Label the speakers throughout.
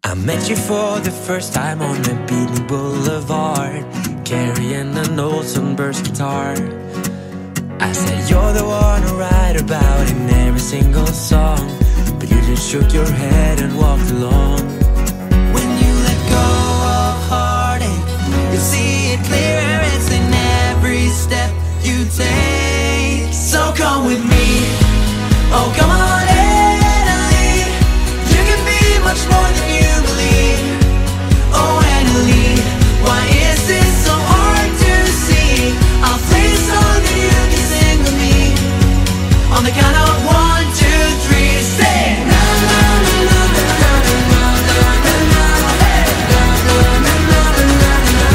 Speaker 1: I met you for the first time on the Beating Boulevard, carrying an old sunburst guitar. I said you're the one I write about in every single song, but you just shook your head and walked along. When you let go of heartache, you'll see it clear. It's in every step you take. So come with me, oh come on Annalie. You can be much more than you believe. Oh Annalie, why is this so hard to see? I'll play a song that you can sing with me. On the count of 1, 2, 3, say na na na na na na na na na. Hey, na na na na na na na.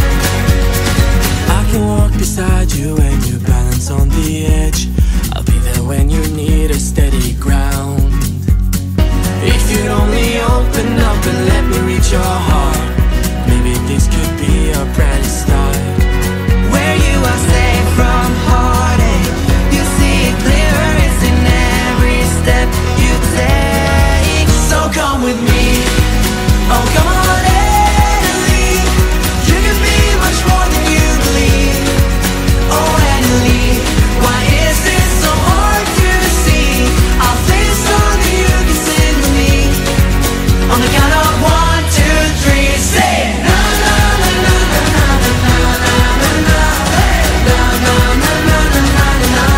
Speaker 1: I can walk beside you when you balance on the edge. I'll be there when you need a steady ground. If you'd only open up and let me reach your heart, maybe this could be a brand new start. Where you are safe from heartache, you see it clearer. It's in every step you take. So come with me, oh come on Annalie. You can be much more than you believe. Oh Annalie, why is this so hard to see? I'll play a song that you can sing with me. On the count of 1, 2, 3, say na na na na na na na na na na. Hey, na na na na na na na na.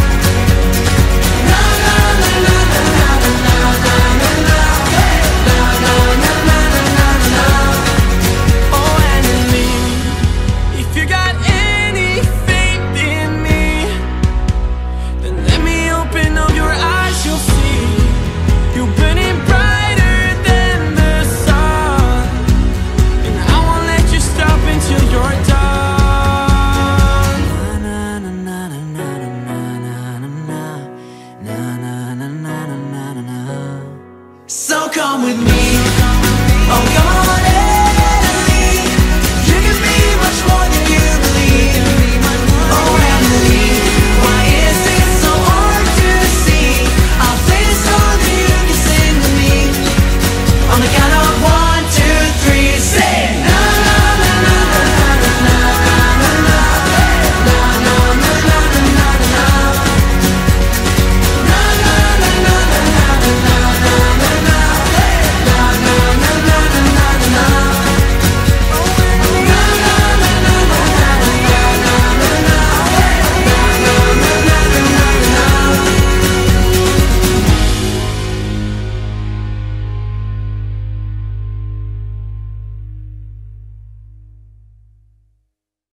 Speaker 1: Na na na na na na na na na na. Hey, na na na na na na na. Oh Annalie, if you got any faith in me, then let me open up your eyes. You'll see you're burning brighter than the sun, and I won't let you stop until you're done. Na na na na na na na na na na na na na na na. So come with me.